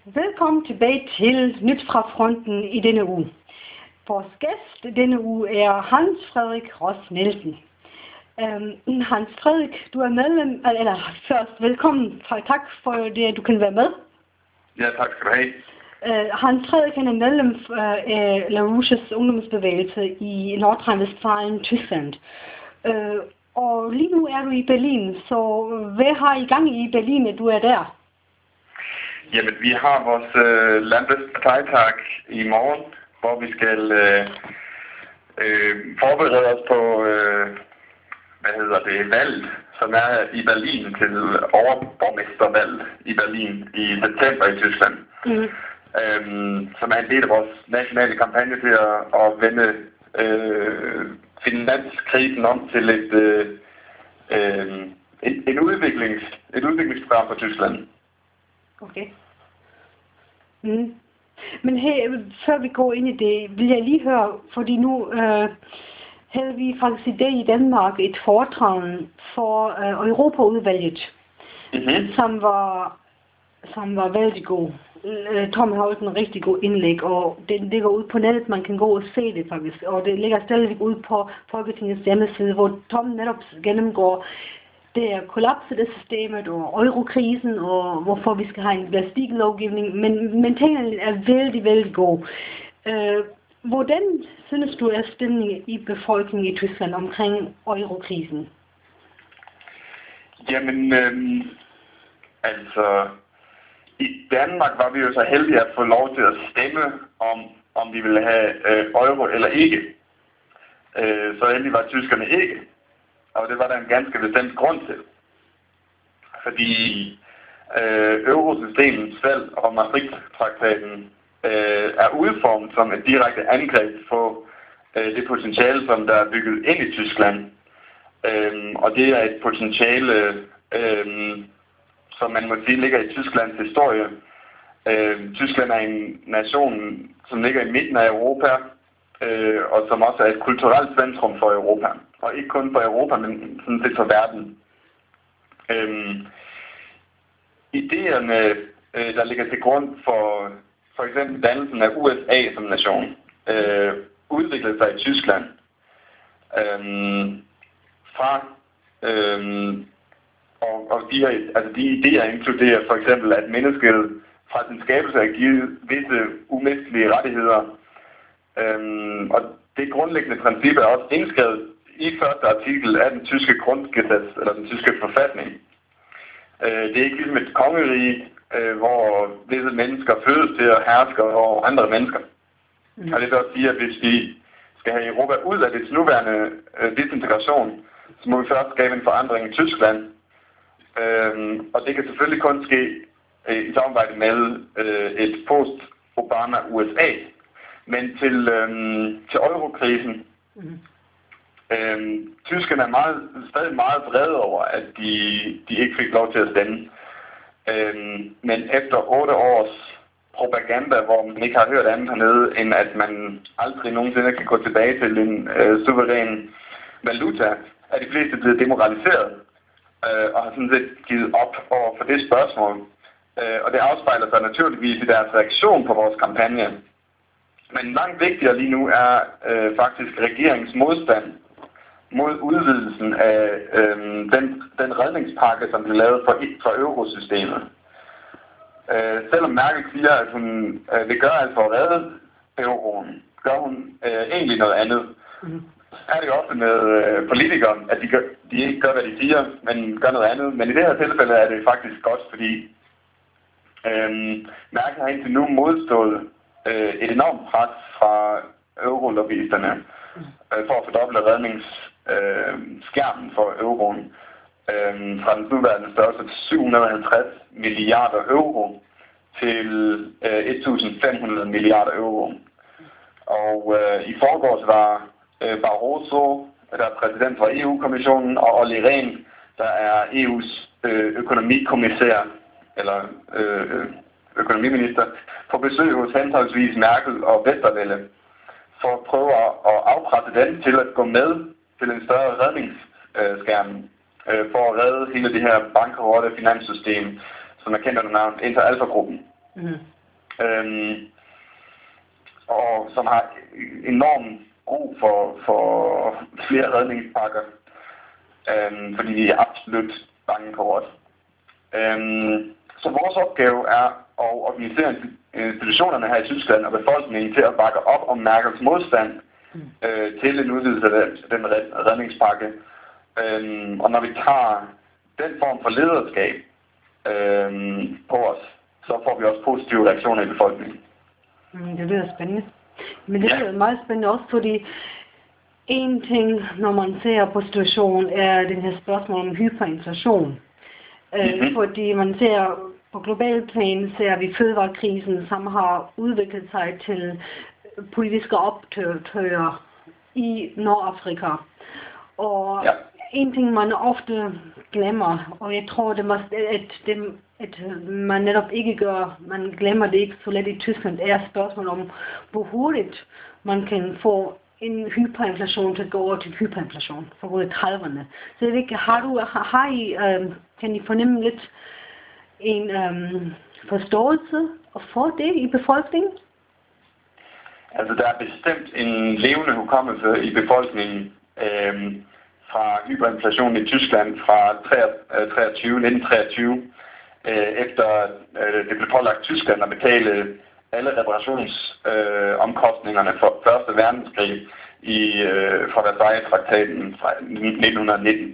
Velkommen tilbage til Nyt fra fronten i denne uge. Vores gæst denne uge er Hans Frederik Ross Nielsen. Hans Frederik, du er medlem, eller først velkommen, tak for det, at du kan være med. Ja, tak skal du have. Hans Frederik er medlem af La Rouges ungdomsbevægelse i Nordrhein-Westfalen, Tyskland. Og lige nu er du i Berlin, så hvad har I gang i Berlin, at du er der? Jamen, vi har vores Landesparteitag i morgen, hvor vi skal forberede os på valget, som er i Berlin til overborgmestervalget i Berlin i september i Tyskland. Som er en del af vores nationale kampagne til at vende finanskrisen om til et udviklingsprogram for Tyskland. Okay. Men hey, før vi går ind i det, vil jeg lige høre, fordi nu havde vi faktisk i dag i Danmark et foredrag for Europaudvalget, som var vældig god. Tom har holdt en rigtig god indlæg, og den ligger ude på nettet, man kan gå og se det faktisk, og det ligger stadigvæk ude på Folketingets hjemmeside, hvor Tom netop gennemgår det er kollapset af systemet og eurokrisen, og hvorfor vi skal have en plastiklovgivning, men tingene er vældig, vældig gode. Hvordan synes du er stemningen i befolkningen i Tyskland omkring eurokrisen? Jamen, i Danmark var vi jo så heldige at få lov til at stemme om vi ville have euro eller ikke. Så heldig var tyskerne ikke. Og det var der en ganske bestemt grund til. Fordi eurosystemets fald og Maastricht-traktaten er udformet som et direkte angreb på det potentiale, som der er bygget ind i Tyskland. Og det er et potentiale, som man må sige ligger i Tysklands historie. Tyskland er en nation, som ligger i midten af Europa, og som også er et kulturelt centrum for Europa. Og ikke kun for Europa, men sådan set for verden. Ideerne, der ligger til grund for eksempel dannelsen af USA som nation, udviklede sig i Tyskland. Og de idéer inkluderer for eksempel, at mennesket fra sin skabelse er givet visse umistelige rettigheder. Og det grundlæggende princip er også indskrevet i første artikel af den tyske grundgesetz, eller den tyske forfatning. Det er ikke ligesom et kongerige, hvor visse mennesker fødes til at herske over andre mennesker. Og det vil også sige, at hvis vi skal have Europa ud af dets nuværende disintegration, så må vi først skabe en forandring i Tyskland. Og det kan selvfølgelig kun ske i samarbejde med et post-Obama USA. Men til eurokrisen, tyskerne er stadig meget vrede over, at de ikke fik lov til at stemme. Men efter 8 års propaganda, hvor man ikke har hørt andet hernede, end at man aldrig nogensinde kan gå tilbage til en suveræn valuta, er de fleste blevet demoraliseret og har sådan set givet op over for det spørgsmål. Og det afspejler sig naturligvis i deres reaktion på vores kampagne. Men langt vigtigere lige nu er faktisk regeringens modstand mod udvidelsen af den redningspakke, som blev lavet for eurosystemet. Selvom Merkel siger, at hun vil gøre alt for at redde euroen, gør hun egentlig noget andet. Er det jo ofte med politikere, at de ikke gør, hvad de siger, men gør noget andet. Men i det her tilfælde er det faktisk godt, fordi Merkel har indtil nu modstået et enormt pres fra eurolobbyisterne for at fordoble redningsskærmen for euroen fra den nuværende størrelse 750 milliarder euro til 1.500 milliarder euro. Og i forgårs var Barroso, der er præsident for EU-kommissionen, og Olli Rehn, der er EU's økonomikommissær, eller økonomiminister, på besøg hos henholdsvis Merkel og Westerwelle, for at prøve at afpresse dem til at gå med til en større redningsskærm, for at redde hele det her bankerotte finanssystem, som er kendt under navnet Inter-Alpha-gruppen. Og som har enormt brug for flere redningspakker, fordi de er absolut bange for os. Så vores opgave er at organisere institutionerne her i Tyskland og befolkningen til at bakke op om Merkels modstand til en udvidelse af den redningspakke. Og når vi tager den form for lederskab på os, så får vi også positive reaktioner i befolkningen. Det lyder spændende. Men det er meget spændende også, fordi en ting, når man ser på situationen, er den her spørgsmål om hyperinflation. Fordi man ser på global plan, ser vi fødevarekrisen, som har udviklet sig til politiske optøjer i Nordafrika. Og en ting, man ofte glemmer, og jeg tror, at man netop ikke gør, man glemmer det ikke så let i Tyskland, er spørgsmål om, hvor hurtigt man kan få en hyperinflation til at gå over til hyperinflation for både 30'erne. Så jeg ved ikke, kan I fornemme lidt en forståelse for det i befolkningen? Altså, der er bestemt en levende hukommelse i befolkningen fra hyperinflationen i Tyskland fra 1923, efter det blev pålagt Tyskland at betale alle reparationsomkostningerne for Første Verdenskrig fra Versailles-traktaten fra 1919.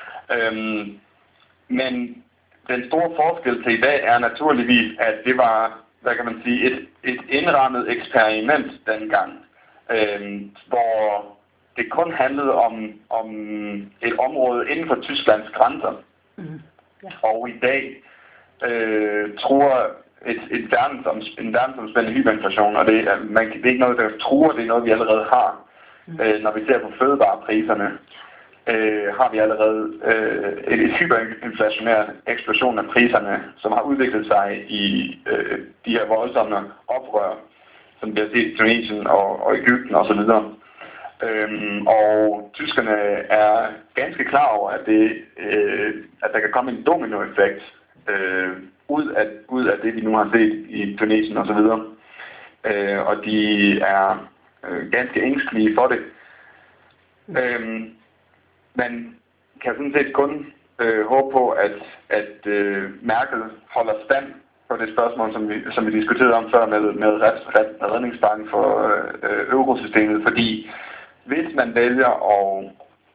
Men den store forskel til i dag er naturligvis, at det var, hvad kan man sige, et indrammet eksperiment dengang, hvor det kun handlede om et område inden for Tysklands grænser. Og i dag truer en verdensomspændende hyperinflation, og det er ikke noget, der truer, det er noget, vi allerede har. Når vi ser på fødevarepriserne, har vi allerede et hyperinflationært eksplosion af priserne, som har udviklet sig i de her voldsomme oprør, som vi har set i Tunesien og Egypten osv. Og tyskerne er ganske klar over, at der kan komme en dominoeffekt ud af det, vi nu har set i Tunesien osv. Og de er ganske ængstelige for det. Man kan sådan set kun håbe på, at Merkel holder stand på det spørgsmål, som vi diskuterede om før med redningspakken for eurosystemet, fordi hvis man vælger at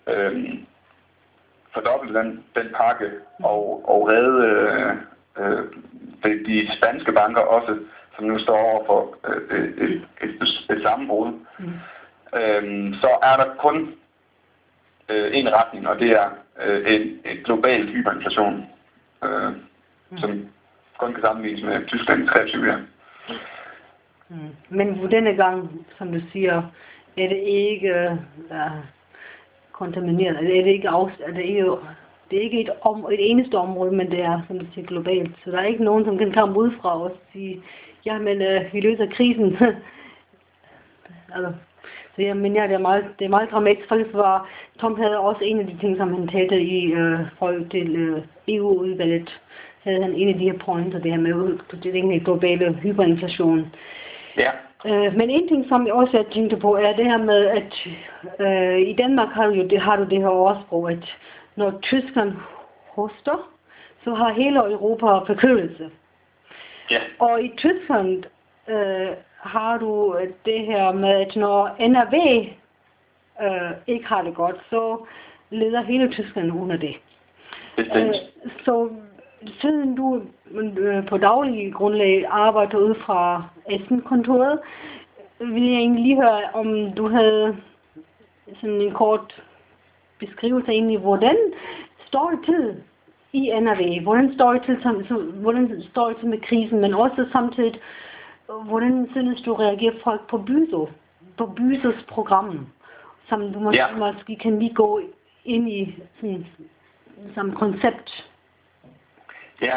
fordoble den pakke og redde de spanske banker også, som nu står over for et sammenbrud, så er der kun en retning, og det er en global hyperinflation, som kun kan sammenlignes med Tyskland i 23 år. Men denne gang, som du siger, er det ikke kontamineret, er det ikke et eneste område, men det er, som du siger, globalt. Så der er ikke nogen, som kan komme ud fra os og sige, ja, men vi løser krisen. Altså, så det er meget dramatisk. Faktisk var Tom havde også en af de ting, som han talte i forhold til EU-udvalget, havde han en af de her pointer, det her med den globale hyperinflation. Ja. Men en ting, som jeg også tænkte på, er det her med, at i Danmark har du det her ordsprog, at når Tyskland hoster, så har hele Europa forkølelse. Ja. Og i Tyskland har du det her med, at når NRV ikke har det godt, så leder hele Tyskland under det. Så siden du på daglig grundlag arbejder ud fra Essen-kontoret, vil jeg egentlig lige høre, om du havde sådan en kort beskrivelse egentlig, hvordan står det til i NRV? Hvordan står det til med krisen, men også samtidig, hvordan synes du reagerer folk på BYSOs program, som du måske kan lige gå ind i som koncept? Ja.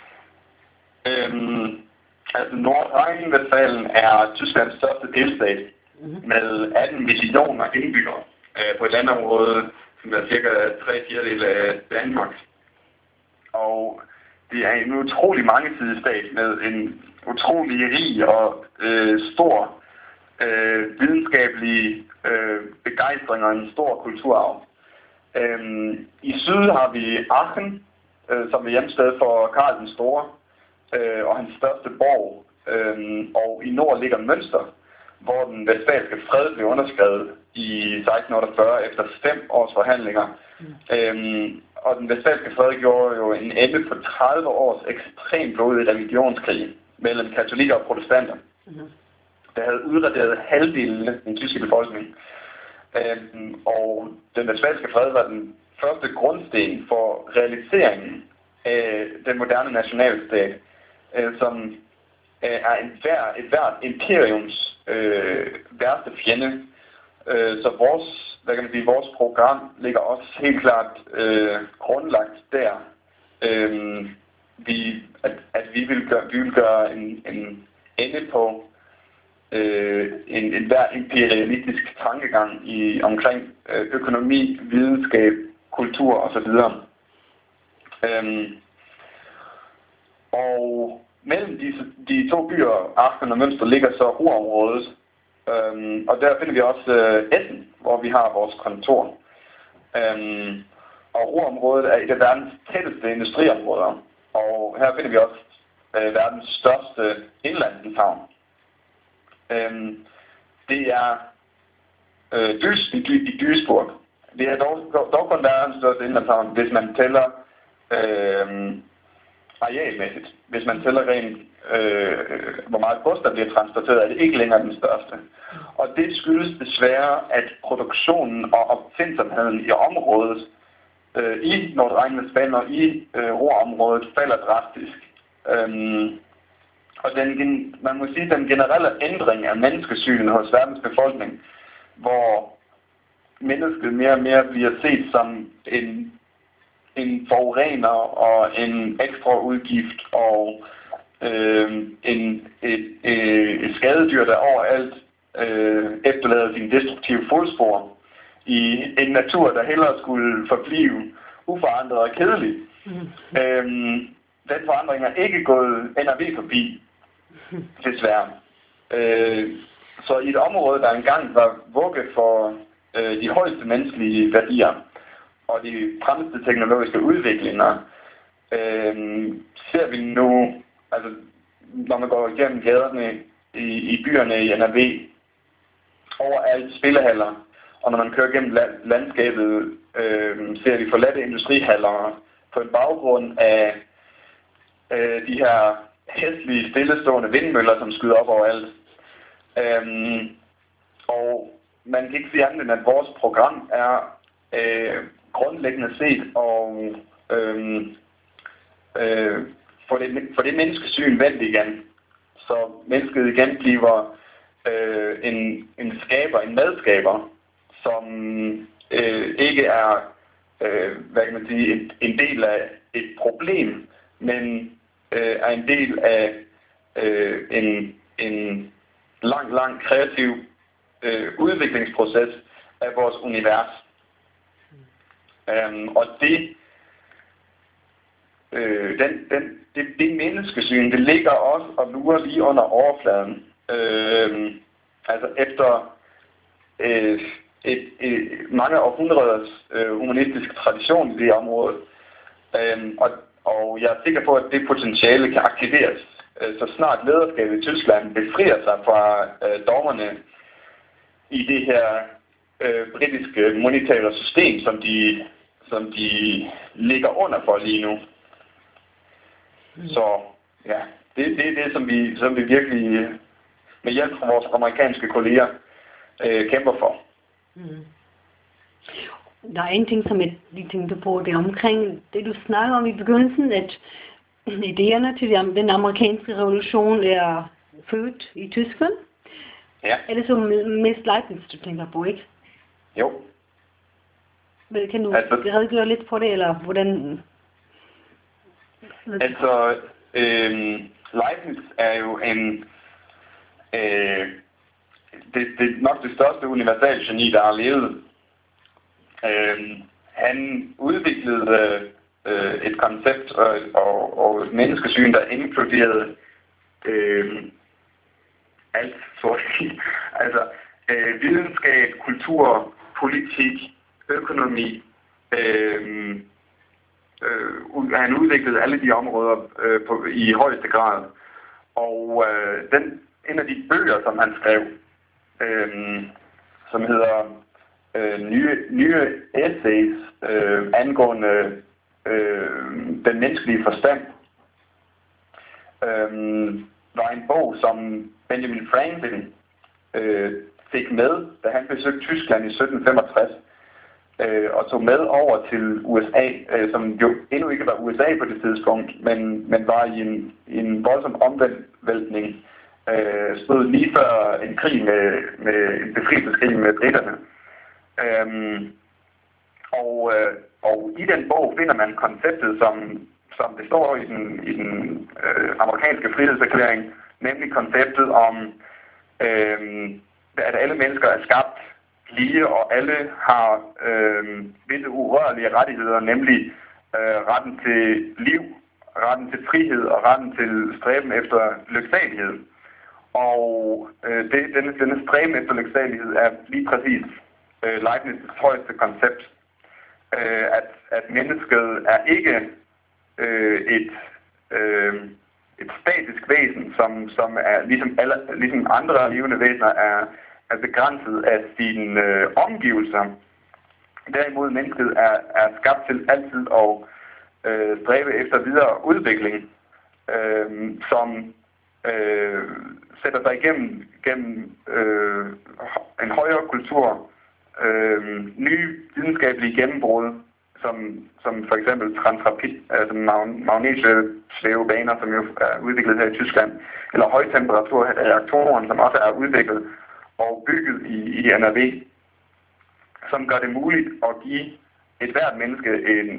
Altså Nordrhein-Westfalen er Tysklands største delstat med 18 millioner indbyggere på et landområde, som er cirka 3/4 af Danmark. Og det er en utrolig mangesidig stat med en utrolig rig og stor videnskabelig begejstring og en stor kulturarv. I syd har vi Aachen, som er hjemsted for Karl den Store og hans største borg. Og i nord ligger Münster, hvor den westfalske fred blev underskrevet i 1648 efter 5 års forhandlinger. Og den westfalske fred gjorde jo en ende på 30 års ekstremt blodig religionskrig mellem katolikker og protestanter, der havde udraderet halvdelen af den tyske befolkning. Og den westfalske fred var den første grundsten for realiseringen af den moderne nationalstat, som er et hvert imperiums værste fjende. Så vores program ligger også helt klart grundlagt der. Vi vil gøre en ende på en hver imperialistisk tankegang omkring økonomi, videnskab, kultur osv. Og mellem de to byer, Aachen og Münster, ligger så Ruhrområdet. Og der finder vi også Essen, hvor vi har vores kontor. Og Ruhrområdet er et af verdens tætteste industriområder. Og her finder vi også verdens største indlandshavn. Det er i Duisburg. Det er dog kun verdens største indlandshavn, hvis man tæller arealmæssigt. Hvis man tæller rent, hvor meget gods der bliver transporteret, er det ikke længere den største. Og det skyldes desværre, at produktionen og opfindsomheden i området, i Nordrhein-Westfalen og i Ruhrområdet, falder drastisk. Og man må sige, den generelle ændring af menneskesynet hos verdens befolkning, hvor mennesket mere og mere bliver set som en forurener og en ekstra udgift og et skadedyr, der overalt efterlader sine destruktive fodspor i en natur, der hellere skulle forblive uforandret og kedelig. Den forandring er ikke gået NRV forbi, desværre. Så i et område, der engang var vugge for de højeste menneskelige værdier og de fremmeste teknologiske udviklinger, ser vi nu, altså når man går igennem gaderne i byerne i NRV, overalt spillehaller, og når man kører gennem landskabet, ser vi forladte industrihaller på en baggrund af de her hæslige, stillestående vindmøller, som skyder op overalt. Og man kan ikke sige andet end, at vores program er grundlæggende set og for det menneskesyn vendt igen. Så mennesket igen bliver en skaber, en medskaber, som ikke er hvad kan man sige, en del af et problem, men er en del af en lang kreativ udviklingsproces af vores univers. Og det menneskesyn, det ligger også og lurer lige under overfladen. Altså efter mange århundreders humanistisk tradition i det område. Og jeg er sikker på, at det potentiale kan aktiveres, så snart lederskabet i Tyskland befrier sig fra dogmerne i det her britiske monetære system, som de ligger under for lige nu. Så ja, det er det, som vi virkelig med hjælp fra vores amerikanske kolleger kæmper for. Der er en ting, som jeg lige tænkte på, det er omkring det, du snakker om i begyndelsen, at idéerne til den amerikanske revolution er født i Tyskland. Ja. Er det så mest Leibniz, du tænker på, ikke? Jo. Kan du redegøre lidt på det, eller hvordan? Altså, Leibniz er jo det er nok det største universalgeni, der har levet. Han udviklede et koncept og et menneskesyn, der inkluderede alt, så at sige. Altså videnskab, kultur, politik, økonomi. Han udviklede alle de områder i højeste grad. Og en af de bøger, som han skrev, som hedder nye essays angående den menneskelige forstand, var en bog, som Benjamin Franklin fik med, da han besøgte Tyskland i 1765, og tog med over til USA, som jo endnu ikke var USA på det tidspunkt, men var i en voldsom omvæltning, stod lige før en krig med en befrielseskrig med briterne. Og i den bog finder man konceptet, som det står i den amerikanske frihedserklæring, nemlig konceptet om, at alle mennesker er skabt lige, og alle har visse urørlige rettigheder, nemlig retten til liv, retten til frihed og retten til stræben efter lyksalighed. Og denne stræben efter lyksalighed er lige præcis Leibniz' højeste koncept, at mennesket er ikke et statisk væsen, som er ligesom andre levende væsener er begrænset af sine omgivelser. Derimod mennesket er skabt til altid at stræbe efter videre udvikling, som sætter sig gennem en højere kultur, nye videnskabelige gennembrud, som for eksempel transrapid, altså magnetsvævebaner, som jo er udviklet her i Tyskland, eller højtemperaturreaktoren, som også er udviklet og bygget i NRV, som gør det muligt at give et hvert menneske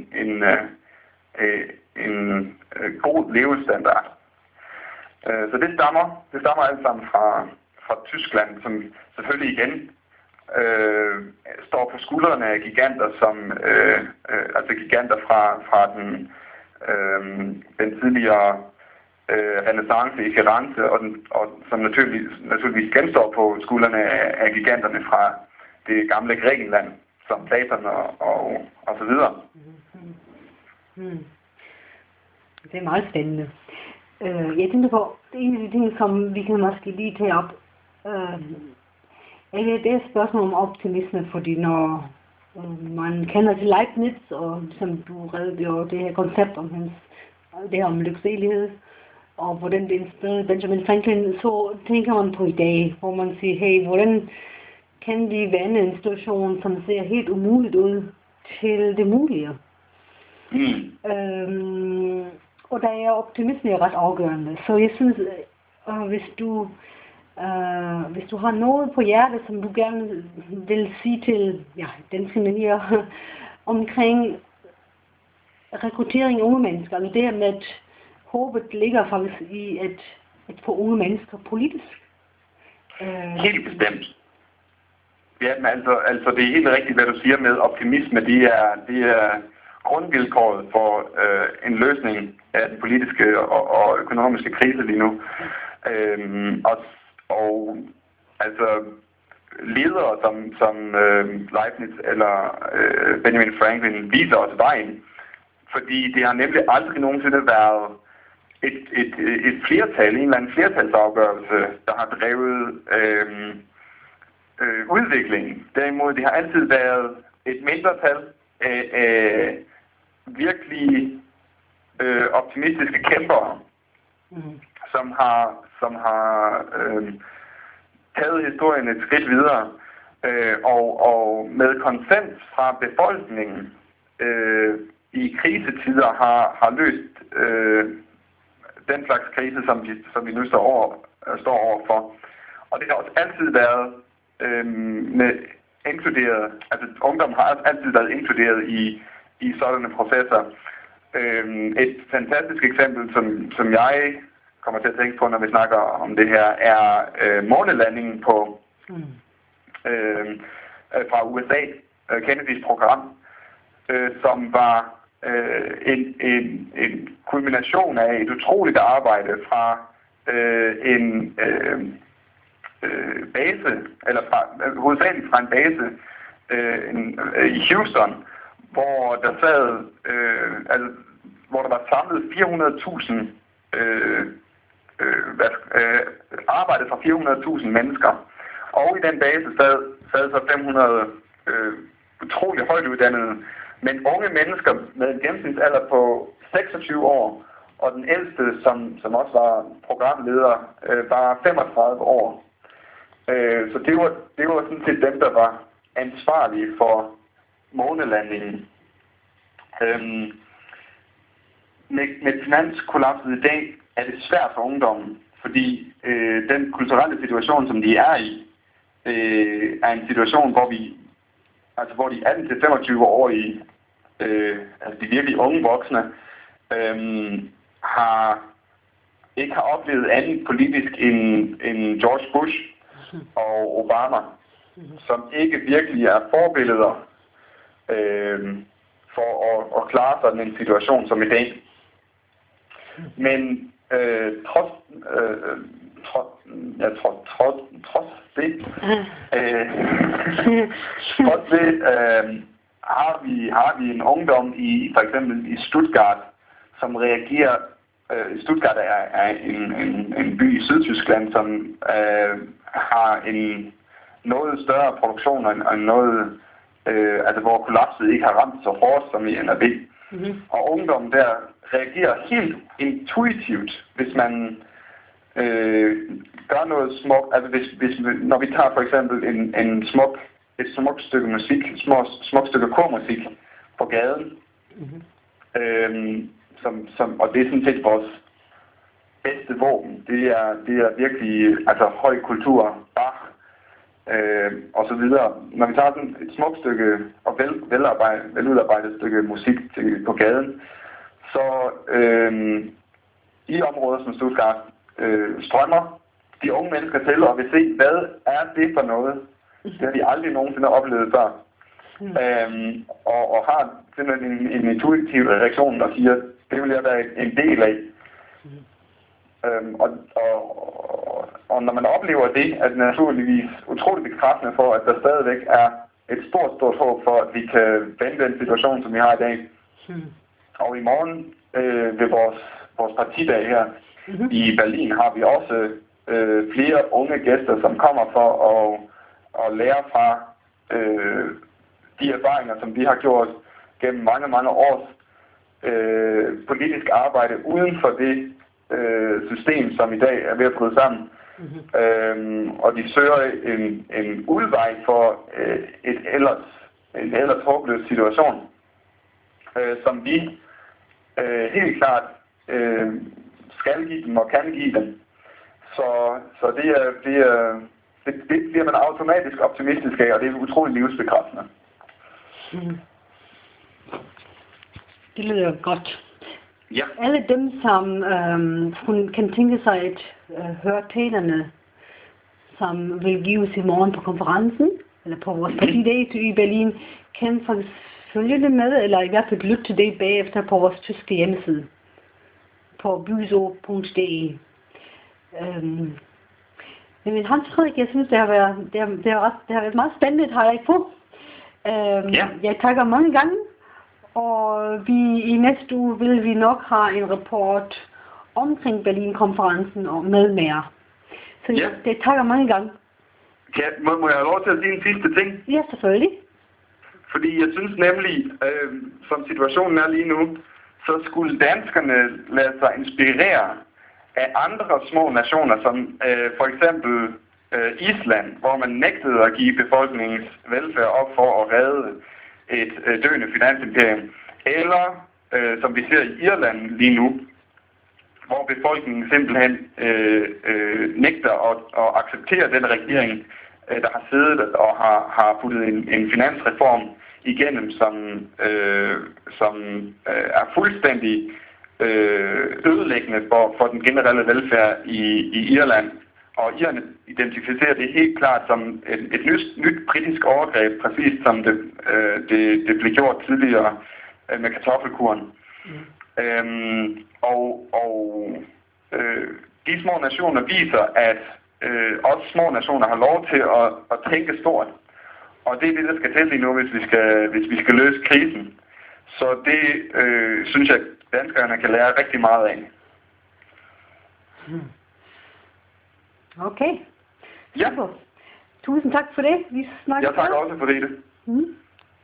en god levestandard. Så det stammer alt sammen fra Tyskland, som selvfølgelig igen står på skuldrene af giganter, altså giganter fra den tidligere renæssance i Firenze, og som naturligvis genstår på skuldrene af giganterne fra det gamle Grækenland, som Platon og så videre. Det er meget spændende. Jeg tænker på, en af de ting, som vi kan måske lige tage op, det er et spørgsmål om optimisme, fordi når man kender til Leibniz, og som du redegjorde, det her koncept om det her om lyksalighed, og hvordan det inspirerede Benjamin Franklin, så tænker man på i dag, hvor man siger, hey, hvordan kan vi vende en situation, som ser helt umuligt ud, til det mulige? Og der er optimisme ret afgørende. Så jeg synes, hvis du har noget på hjertet, som du gerne vil sige til danskerne her, omkring rekruttering af unge mennesker, altså det her med, at håbet ligger faktisk i at få unge mennesker politisk. Helt bestemt. Ja, men altså det er helt rigtigt, hvad du siger med optimisme. Det er grundvilkåret for en løsning af den politiske og økonomiske krise lige nu. Og altså ledere som Leibniz eller Benjamin Franklin viser os vejen, fordi det har nemlig aldrig nogensinde været et flertal, en eller anden flertalsafgørelse, der har drevet udviklingen. Derimod, det har altid været et mindretal af virkelig optimistiske kæmpere, som har taget historien et skridt videre, og med konsens fra befolkningen i krisetider har løst den slags krise, som vi nu står overfor. Og det har også altid været inkluderet, altså ungdom har altid været inkluderet i sådanne processer. Et fantastisk eksempel, som jeg kommer til at tænke på, når vi snakker om det her, er månelandingen fra USA, Kennedys program, som var en kulmination af et utroligt arbejde fra en base, eller hovedsageligt fra en base i Houston, hvor der sad, hvor der var samlet 400.000 arbejdet for 400.000 mennesker. Og i den base sad så 500 utrolig højt uddannede, men unge mennesker med en gennemsnitsalder på 26 år, og den ældste, som også var programleder, var 35 år. Så det var sådan set dem, der var ansvarlige for månelandingen. Med finanskollapset i dag er det svært for ungdommen, fordi den kulturelle situation, som de er i, er en situation, hvor de 18-25-årige, altså de virkelig unge voksne, ikke har oplevet andet politisk end George Bush og Obama, som ikke virkelig er forbilleder for at klare sådan en situation som i dag. Men trods det har vi en ungdom for eksempel i Stuttgart, som reagerer. Stuttgart er en by i Sydtyskland, som har en noget større produktion og noget, hvor kollapset ikke har ramt så hårdt som i NRV. Mm-hmm. Og ungdommen der reagerer helt intuitivt, hvis man gør noget smukt. Altså når vi tager for eksempel et smukt stykke musik, smukt stykke kormusik på gaden, mm-hmm. Og det er sådan set vores bedste våben. Det er virkelig høj kultur, Bach og så videre. Når vi tager sådan et smukt stykke og veludarbejdet stykke musik på gaden, så i områder som Stuttgart strømmer de unge mennesker til og vil se, hvad er det for noget. Det har de aldrig nogensinde oplevet før. Og har simpelthen en intuitiv reaktion, der siger, det vil jeg være en del af. Og når man oplever det, er det naturligvis utroligt bekræftende for, at der stadigvæk er et stort håb for, at vi kan vende den situation, som vi har i dag. Og i morgen ved vores partidag her i Berlin har vi også flere unge gæster, som kommer for at lære fra de erfaringer, som vi har gjort gennem mange års politisk arbejde uden for det system, som i dag er ved at bryde sammen. Og de søger en udvej for en ellers håbløs situation, som vi helt klart skal give dem og kan give dem. Så det bliver man automatisk optimistisk af, og det er utroligt livsbekræftende. Det lyder godt. Ja. Alle dem, som kan tænke sig at høre talerne, som vil gives i morgen på konferencen, eller på vores partidag i Berlin, kan faktisk følge det med, eller i hvert fald lytte til det bagefter på vores tyske hjemmeside, på byso.de. Men Hans Frederik, jeg synes, det har været meget spændende at have dig på. Jeg takker mange gange, og i næste uge vil vi nok have en rapport omkring Berlin-konferencen og med mere. Så jeg takker mange gange. Ja, må jeg have lov til at sige en sidste ting? Ja, selvfølgelig. Fordi jeg synes nemlig, som situationen er lige nu, så skulle danskerne lade sig inspirere af andre små nationer, som for eksempel Island, hvor man nægtede at give befolkningens velfærd op for at redde et døende finansimperium. Eller, som vi ser i Irland lige nu, hvor befolkningen simpelthen nægter at acceptere den regering, der har siddet og har puttet en finansreform igennem, som er fuldstændig ødelæggende for den generelle velfærd i Irland. Og irerne identificerer det helt klart som et nyt britisk overgreb, præcis som det blev gjort tidligere med kartoffelkuren. de små nationer viser, at også små nationer har lov til at tænke stort. Og det er det, der skal til lige nu, hvis vi skal løse krisen. Så det synes jeg, danskerne kan lære rigtig meget af. Okay. Ja. Super. Tusind tak for det. Vi snakkes. Jeg takker også for det.